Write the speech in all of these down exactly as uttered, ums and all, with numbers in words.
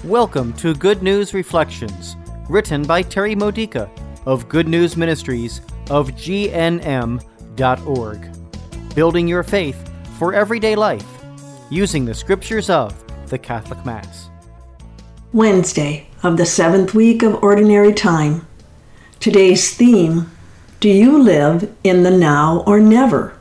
Welcome to Good News Reflections, written by Terry Modica of Good News Ministries of G N M dot org. Building your faith for everyday life, using the scriptures of the Catholic Mass. Wednesday of the seventh week of Ordinary Time. Today's theme, do you live in the now or never?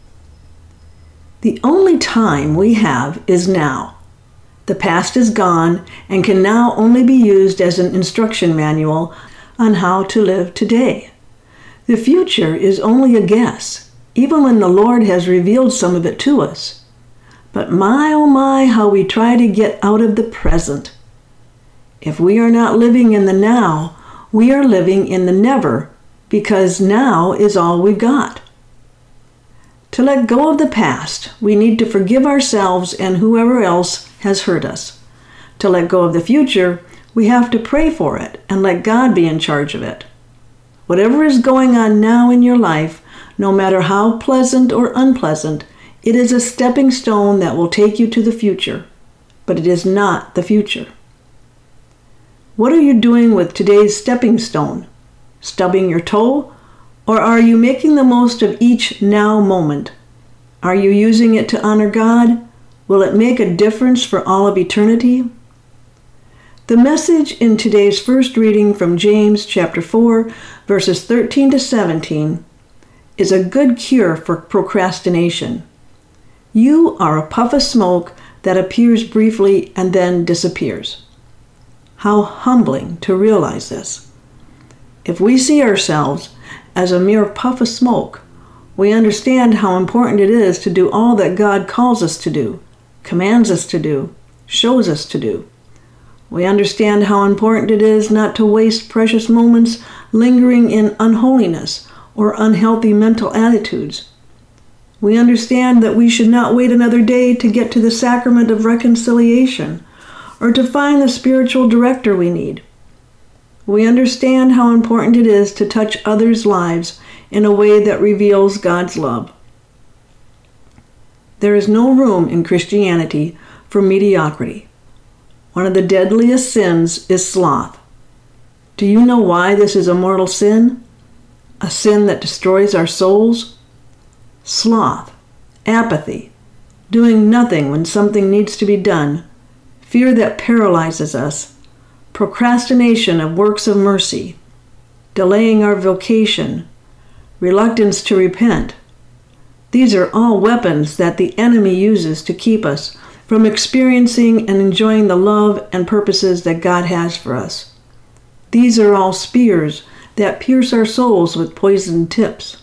The only time we have is now. The past is gone and can now only be used as an instruction manual on how to live today. The future is only a guess, even when the Lord has revealed some of it to us. But my, oh my, how we try to get out of the present. If we are not living in the now, we are living in the never, because now is all we've got. To let go of the past, we need to forgive ourselves and whoever else has hurt us. To let go of the future, we have to pray for it and let God be in charge of it. Whatever is going on now in your life, no matter how pleasant or unpleasant, it is a stepping stone that will take you to the future, but it is not the future. What are you doing with today's stepping stone? Stubbing your toe? Or are you making the most of each now moment? Are you using it to honor God? Will it make a difference for all of eternity? The message in today's first reading from James chapter four, verses thirteen to seventeen, is a good cure for procrastination. You are a puff of smoke that appears briefly and then disappears. How humbling to realize this. If we see ourselves as a mere puff of smoke, we understand how important it is to do all that God calls us to do, commands us to do, shows us to do. We understand how important it is not to waste precious moments lingering in unholiness or unhealthy mental attitudes. We understand that we should not wait another day to get to the sacrament of reconciliation or to find the spiritual director we need. We understand how important it is to touch others' lives in a way that reveals God's love. There is no room in Christianity for mediocrity. One of the deadliest sins is sloth. Do you know why this is a mortal sin? A sin that destroys our souls? Sloth, apathy, doing nothing when something needs to be done, fear that paralyzes us, procrastination of works of mercy, delaying our vocation, reluctance to repent. These are all weapons that the enemy uses to keep us from experiencing and enjoying the love and purposes that God has for us. These are all spears that pierce our souls with poisoned tips.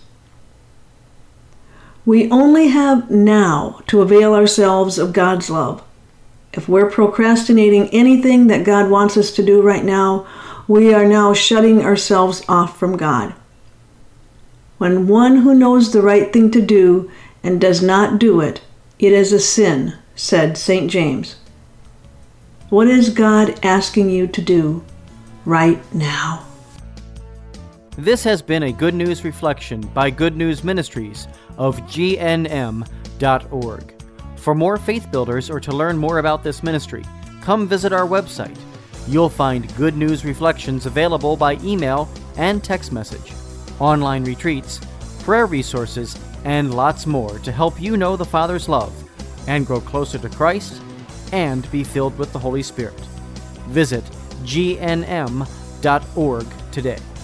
We only have now to avail ourselves of God's love. If we're procrastinating anything that God wants us to do right now, we are now shutting ourselves off from God. When one who knows the right thing to do and does not do it, it is a sin, said Saint James. What is God asking you to do right now? This has been a Good News Reflection by Good News Ministries of G N M dot org. For more faith builders or to learn more about this ministry, come visit our website. You'll find Good News Reflections available by email and text message, online retreats, prayer resources, and lots more to help you know the Father's love and grow closer to Christ and be filled with the Holy Spirit. Visit G N M dot org today.